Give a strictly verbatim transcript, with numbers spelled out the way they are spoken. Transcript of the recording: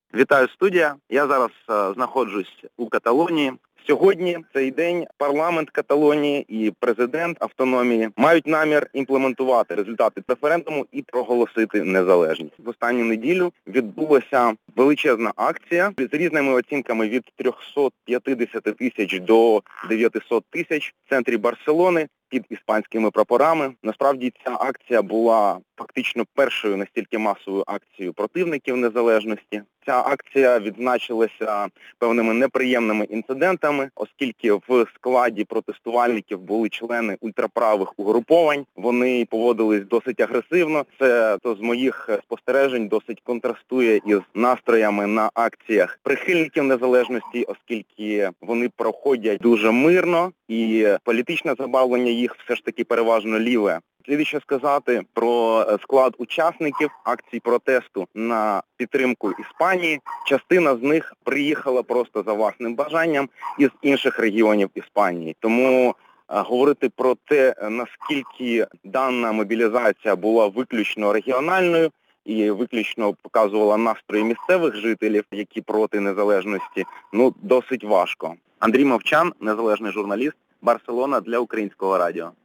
Вітаю, студія. Я зараз е, знаходжусь у Каталонії. Сьогодні цей день парламент Каталонії і президент автономії мають намір імплементувати результати референдуму і проголосити незалежність. В останню неділю відбулася величезна акція з різними оцінками від трьохсот п'ятдесят тисяч до дев'ятисот тисяч в центрі Барселони під іспанськими прапорами. Насправді ця акція була фактично першою настільки масовою акцією противників незалежності. Ця акція відзначилася певними неприємними інцидентами, оскільки в складі протестувальників були члени ультраправих угруповань. Вони поводились досить агресивно. Це, то з моїх спостережень, досить контрастує із настроями на акціях прихильників незалежності, оскільки вони проходять дуже мирно і політичне забавлення їх все ж таки переважно ліве. Слід ще сказати про склад учасників акцій протесту на підтримку Іспанії. Частина з них приїхала просто за власним бажанням із інших регіонів Іспанії. Тому а, говорити про те, наскільки дана мобілізація була виключно регіональною і виключно показувала настрої місцевих жителів, які проти незалежності, ну, досить важко. Андрій Мовчан, незалежний журналіст, Барселона для Українського радіо.